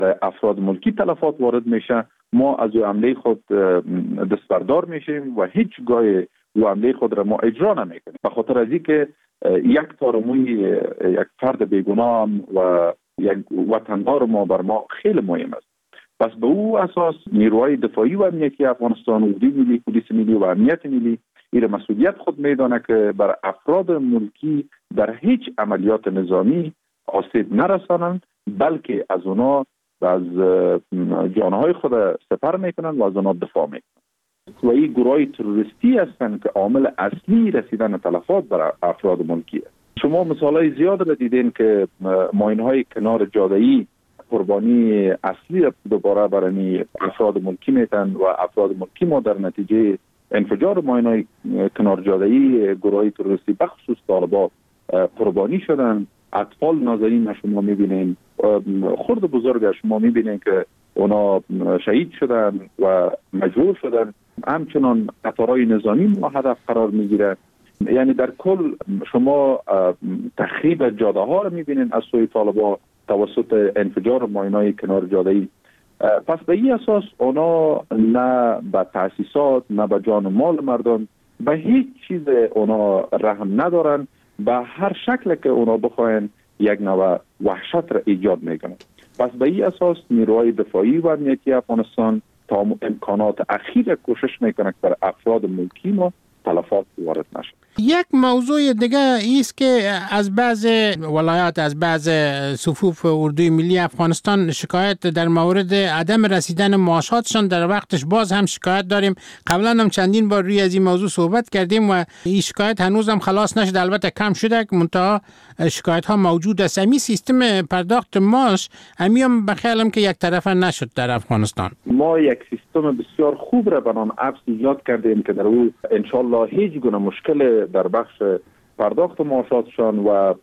افراد ملکی تلفات وارد میشه، ما از او عمله خود دستبردار میشیم و هیچ گاه او عمله خود را ما اجرا نمیکنیم، به خاطر از اینکه یک تارموی یک فرد بیگناه و یک وطندار ما بر ما خیلی مهم است. پس به او اساس نیروهای دفاعی و امنیتی افغانستان، اردوی ملی، پلیس ملی و امنیت ملی این مسئولیت خود میدانه که بر افراد ملکی در هیچ عملیات نظامی آسیب نرسانند، بلکه از اونا از جانهای خود سپر میکنند و از اونا دفاع میکنند. و این گروه تروریستی هستند که عامل اصلی رسیدن تلفات بر افراد ملکی است. شما مثالای زیاد را دیدین که ماینهای کنار جاده‌ای قربانی اصلی دوباره برای افراد ملکی میتن و افراد ملکی ما در نتیجه انفجار ماینهای کنار جاده‌ای گروه تروریستی بخصوص طالبان قربانی شدن. اطفال نازنین شما میبینین، خرد بزرگ شما میبینین که اونا شهید شدن و مجروح شدن. همچنان قطارهای نظامی ما هدف قرار میگیره. یعنی در کل شما تخریب جاده ها رو میبینین از سوی طالبان توسط انفجار ماینای کنار جاده‌ای. پس به این اساس اونا نه به تأسیسات نه به جان و مال مردم به هیچ چیز اونا رحم ندارن. به هر شکل که اونا بخواین یک نوع وحشت را ایجاد میکنن. پس به این اساس نیروهای دفاعی و امنیتی افغانستان تا امکانات اخیر کوشش میکنه که بر افراد ملکی ما تلفات وارد نشه. یک موضوع دیگه ایست که از بعض ولایات، از بعض صفوف اردوی ملی افغانستان شکایت در مورد عدم رسیدن معاشاتشان در وقتش باز هم شکایت داریم. قبلا هم چندین بار روی از این موضوع صحبت کردیم و این شکایت هنوز هم خلاص نشد. البته کم شده که منتها شکایت ها موجود است. امی سیستم پرداخت معاش هم بخیالم که یک طرفه نشد در افغانستان. ما یک سیستم بسیار خوب را به نام ابس ایجاد کردیم که در او انشالله هیچ گونه مشکل در بخش پرداخت معاشاتشان و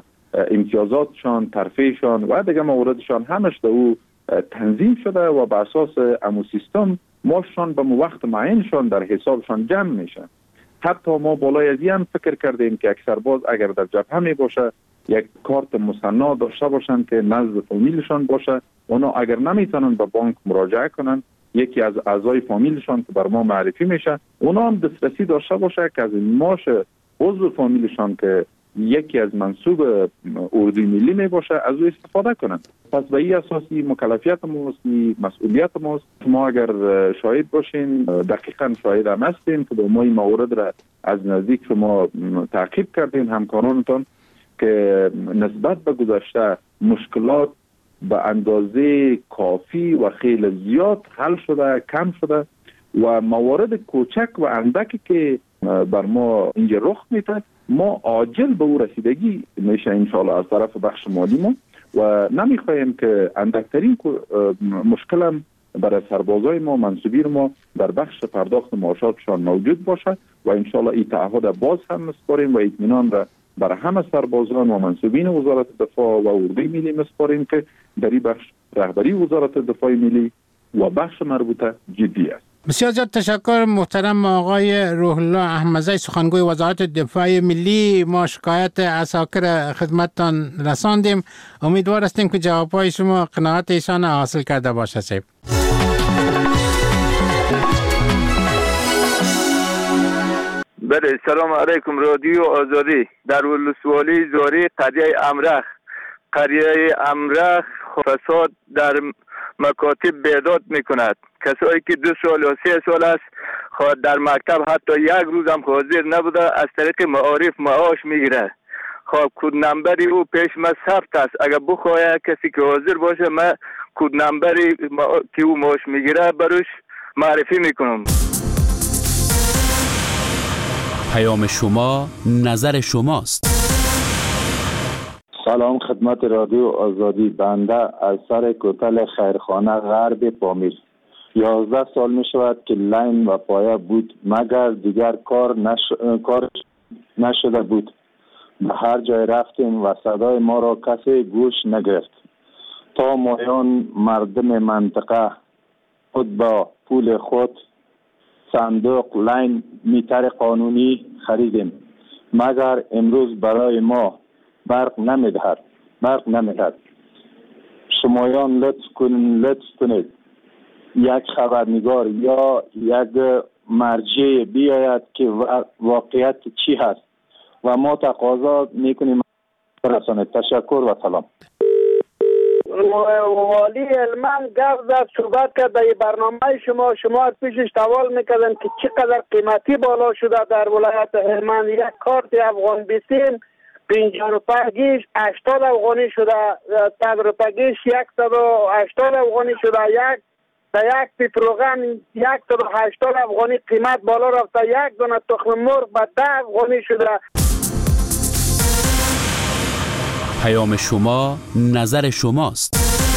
امتیازاتشان، ترفیعشان و دیگه مواردشان همش در او تنظیم شده و به اساس امو سیستم معاششان به وقت معینشان در حسابشان جمع میشه. حتی ما بالای از این فکر کردیم که یک سرباز اگر در جبهه می باشه یک کارت مصنع داشته باشند که نزد فامیلشان باشه. اونا اگر نمیتونن به بانک مراجعه کنن، یکی از اعضای فامیلشان که بر ما معرفی میشه اونا هم دسترسی داشته باشه که از این معاش عضو فامیلشان که یکی از منصوب اردوی ملی می باشه از او استفاده کنن. پس به این اساسی مکلفیت ماست، مسئولیت ماست. ما اگر شاهد باشین، دقیقاً شاهد هم هستین که ما این موارد را از نزدیک شما تعقیب کردین همکارانتان که نسبت به گذشته مشکلات به اندازه کافی و خیلی زیاد حل شده، کم شده و موارد کوچک و اندکی که بر ما اینجا رخ میده ما عاجل به او رسیدگی میشه انشاءالله از طرف بخش مالی ما و نمیخوایم که اندکترین مشکل هم برای سربازای ما، منصوبین ما در بخش پرداخت معاشاتشان موجود باشه و انشاءالله این تعهد باز هم مسپاریم و اطمینان را برای همه سربازان و منصوبین وزارت دفاع و اردوی ملی مسپاریم که در این بخش رهبری وزارت دفاع ملی و بخش مربوطه جدی است. بسیار زیاد تشکر محترم آقای روح الله احمدزی، سخنگوی وزارت دفاع ملی. ما شکایت عساکر خدمتتان رساندیم. امیدوار هستیم که جوابهای شما قناعت ایشان حاصل کرده باشه. صاحب بله، سلام علیکم. رادیو آزادی در ولسوالی زاری قریه امرخ فساد در مکاتب بیداد میکند. کسایی که 2 سال و 3 سال است در مکتب حتی یک روز هم حاضر نبوده از طریق معارف معاش میگیره. کد نمبری او پیش ما ثبت است. اگر بخواه کسی که حاضر باشه ما کد نمبری که او معاش میگیره بروش معرفی میکنم. پیام شما نظر شماست. سلام خدمت رادیو آزادی. بنده از سر کوتل خیرخانه غرب پامیر 11 سال می شود که لین و پایه بود مگر دیگر کار نشده بود. به هر جای رفتیم و صدای ما را کسی گوش نگرفت تا مایان مردم منطقه خود با پول خود صندوق لین میتر قانونی خریدیم مگر امروز برای ما برق نمیدهد. شمایان لطف کنید یک خبرنگار یا یک مرجع بیاید که واقعیت چی هست و ما تقاضا میکنیم برسانید. تشکر و سلام. والی علمان گفت زد صحبت کرد در برنامه شما پیشش سوال میکردن که چقدر قیمتی بالا شده در ولایت هلمند. یک کارت افغان بیسیم 50 روپیش 80 افغانی شده، 100 روپیش 180 افغانی شده، یک پیتروغن 180 افغانی قیمت بالا رفته، یک دونه تخم مرغ به 10 افغانی شده. پیام شما نظر شماست.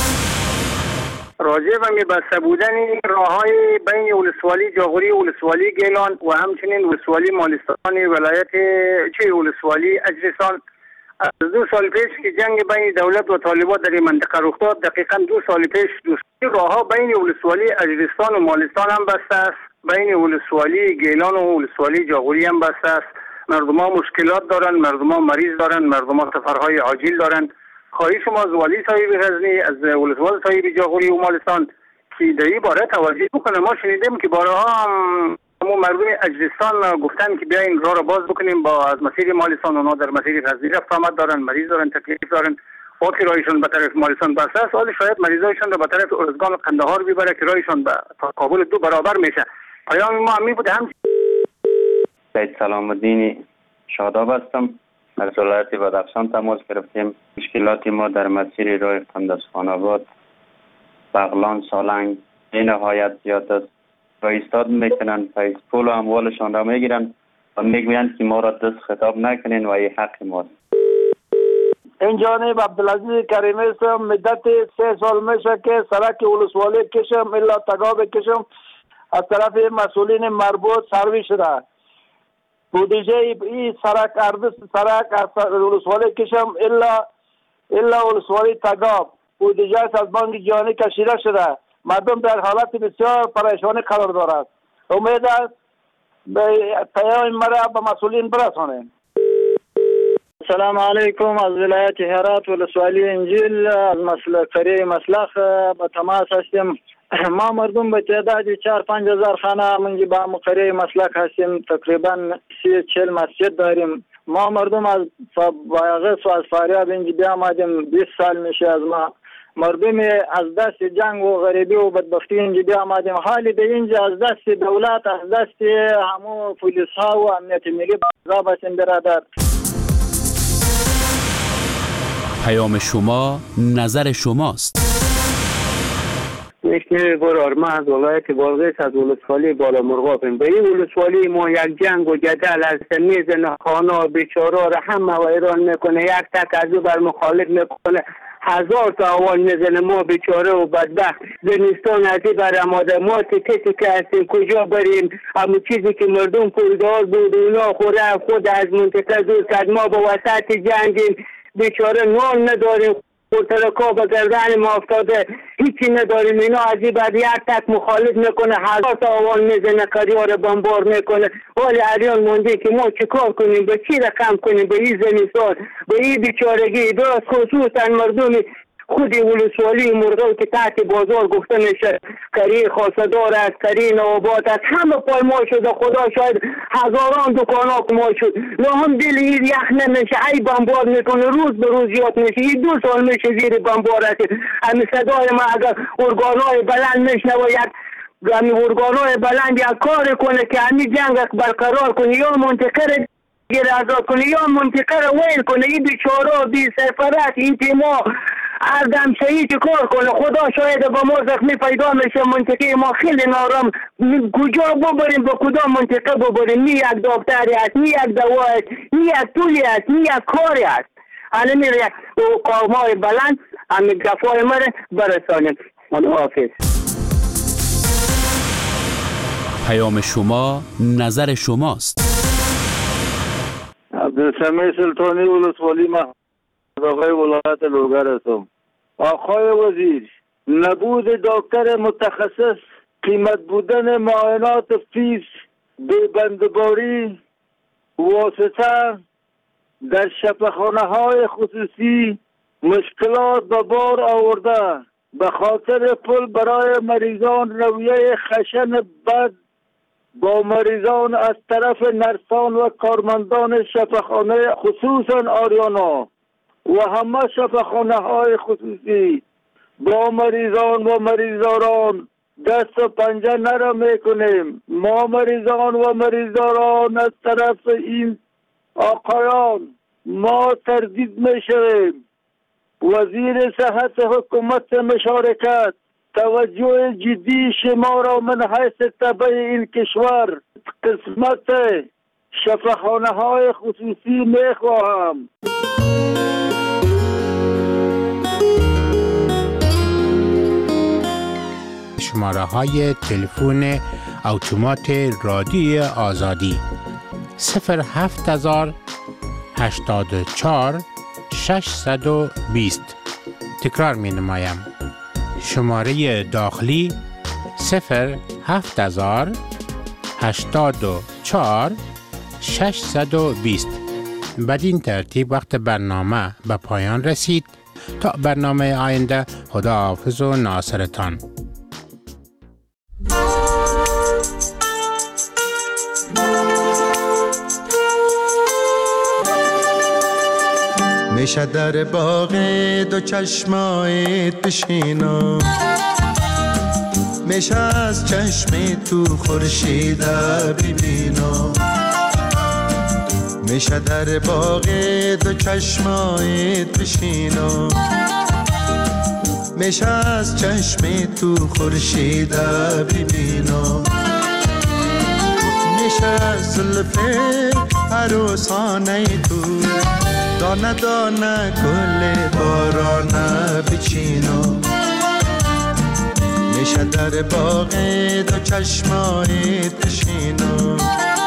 راجع به بسته بودن راه‌های بین ولسوالی جاغوری و ولسوالی گیلان و همچنین ولسوالی مالستان ولایت ولسوالی اجرستان، از 2 سال پیش که جنگ بین دولت و طالبان در این منطقه رخ داد، دقیقاً 2 سال پیش راه‌ها بین ولسوالی اجرستان و مالستان هم بسته است، بین ولسوالی گیلان و ولسوالی جاغوری هم بسته است. مردم ها مشکلات دارن، مردم ها مریض دارن، مردم ها سفرهای عاجل دارن. خواهی شما از والی صاحب غزنی، از ولسوالی صاحب جاغوری و مالستان که در این باره توجه بکنه. ما شنیدیم که بارها هم مردم اجرستان گفتن که بیاین راه را باز بکنیم با از مسیر مالستان. اونا در مسیر غزنی رفت آمد دارن، مریض دارن، تکلیف دارن. وقتی راهشون به طرف مالستان بسته است، حالا شاید مریضایشون را به طرف ارزگان و قندهار ببره که راهشون به کابل 2 برابر میشه. پیام ما همین بوده. هم سلام الدین شاداب هستم. از ولایت بدخشان تماس گرفتیم. مشکلات ما در مسیر راه قندزخان آباد بغلان سالنگ این نهایت زیاد است. و ایستاد میکنن، پایز پول و اموالشان را میگیرن و میگویند که ما را دست خطاب نکنین و این حق ماست. این جانب عبدالعزیز کریمی هستم. مدت 3 سال میشه که سرک ولسوالی کشم الا تگاب کشم از طرف مسئولین مربوط سروی شده. بودجه این سرک از ولسوالی کشم الا ولسوالی تگاب بودجه از بانک جهانی کشیده شده. مردم در حالت بسیار پریشانی قرار دارد. امید است به پیام مرا به مسئولین برسانید. سلام علیکم. از ولایت هرات ولسوالی انجیل از قریه مسلخ به تماس هستیم. ما مردم به تعداد 4-5 هزار خانه منجی با قریه مسلخ هستیم. تقریبا 30-40 مسجد داریم. ما مردم از بایغس و از فاریاب اینجا بیامدیم. 20 سال میشه از ما مردم از دست جنگ و غریبی و بدبختی اینجا بیامدیم. حالی به اینجا از دست دولت، از دست همو پولیس ها و امنیت ملی عذاب هستیم برادر. پیام شما نظر شماست. نشنه برار ما از ولایت بلغیس از ولسوالی بالا مرغابیم. به این ولسوالی ما یک جنگ و جدل از میزن خانه بیچاره را همه و ایران میکنه. یک تک از او بر مخالف میکنه. 1000 تا اول میزنه. ما بیچاره و بدبخت زمستان ازی بر آماده. ما تکی که هستیم کجا بریم؟ همون چیزی که مردم پولدار بود اونا خوره خود از منطقه دور کرد. ما با وسط جنگیم. بیچاره نان نداریم. ترکا به گردن ما افتاده. هیچی نداریم. اینا ازی بعد یک تک مخالف میکنه. 1000 تا اول میزنه. کریار بمبار میکنه. ولی عریان مونده که ما چیکار کنیم؟ به چی رقم کنیم؟ به این زمستان، به این بیچارگی. درست خصوصا مردم خودی ولسوالی مرغو که تحت بازار گفته میشه کری خاصدار است، کری نوابات است، همه پایمال شده. خدا شاید هزاران دکان ها پایمال شد. هم دل این یخ نمیشه. ای بمبار میکنه. روز به روز زیاد میشه. این 2 سال میشه زیر بمبار است. همین صدای ما اگر ارگانهای بلند میشنه و یک ارگانهای بلند یک کار کنه که همین جنگ برقرار کنه یا منطقه گیر آزاد کنه یا منطقه رو ویل کنه. این بیچاره بی سرپرست این تیما هر دم شهید کار کنه. خدا شاید با ما زخمی پیدا میشه. منطقه ما خیلی نارم. کجا ببریم؟ به کدام منطقه ببریم؟ نی یک دکتری است، نی یک دوا است، نی یک پولی است، نی یک کاری است. الان میره قومای بلند همین گفای مره برسانیم. حافظ. پیام شما نظر شماست. عبدالسمیع سلطانی ولسوالی آقای ولایت لوگر هستم. آقای وزیر، نبود دکتر متخصص، قیمت بودن معاینات فیس، بندباری واسطه در شفاخانه های خصوصی مشکلات به بار آورده. به خاطر پول برای مریضان رویه خشن بد با مریضان از طرف نرسان و کارمندان شفاخانه خصوصا آریانا و همه شفاخانه های خصوصی با مریضان و مریضداران دست و پنجه نرم میکنیم. ما مریضان و مریضداران از طرف این آقایان ما تردید میشویم. وزیر صحت حکومت مشارکت توجه جدی شما را من حیث تبع این کشور قسمت شفاخانه های خصوصی میخواهم. شماره های تلفن اتومات رادیوی آزادی 07000 84 620. تکرار می نمایم. شماره داخلی 07000 84 620. بدین ترتیب وقت برنامه به پایان رسید. تا برنامه آینده خداحافظ و ناصرتان. میشه در باغ دو چشمایت بشینم، میشه از چشم تو خورشید ببینم، میشه در باغ دو چشمایت بشینم، میشه از چشم تو خورشید ببینم، میشه از زلف عروسانه تو دانه دانه گل بارانه بچینم، میشه در باغ دو چشمایت بشینم،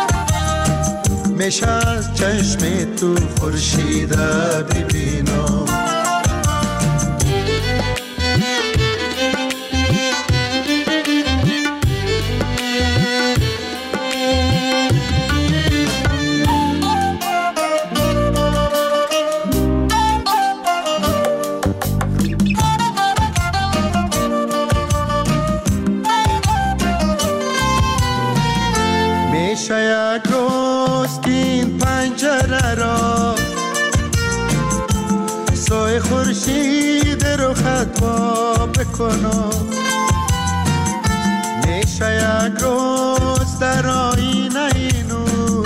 میشه از چشم تو خورشید ببینم. یک روز که این پنجره را سایه خورشید رو خطوا بکنم، میشه یک روز در آینه اینو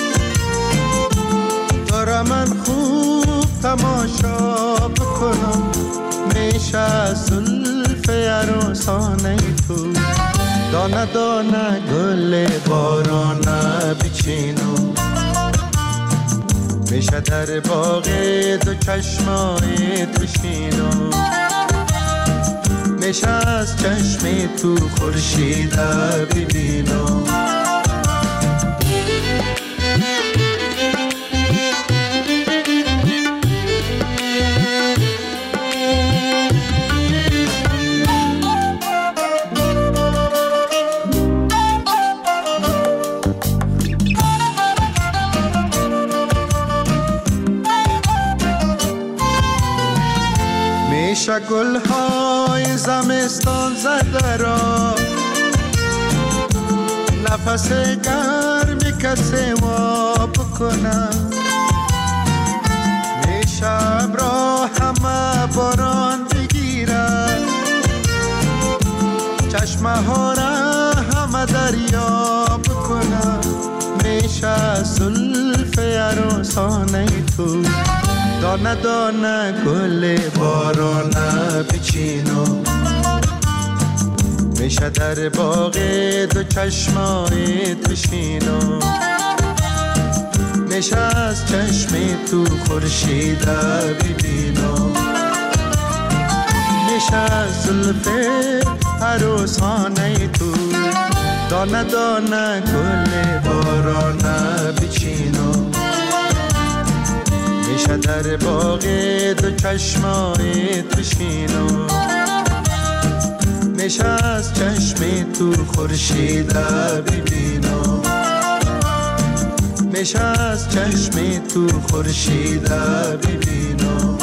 دارم من خوب تماشا بکنم، میشه از زلف عروسانه تو دانه دانه گل بارانه بچینم، میشه در باغ دو چشمایت بشینم، میشه از چشم تو خورشید ببینم. میشه گلهای زمستان زده را نفس گرمی کسی وا بکنم، میشه ابرا همه باران بگیره چشمه ها را همه دریا بکنم، میشه زلف عروسانه تو دانه دانه گل بارانه بچینم، میشه در باغ دو چشمایت بشینم، میشه از چشم تو خورشید ببینم، میشه از زلف عروسانه تو دانه دانه گل بارانه بچینم، میشه در باغ دو چشمایت بشینم، میشه از چشم تو خورشید ببینم، میشه از چشم تو خورشید ببینم.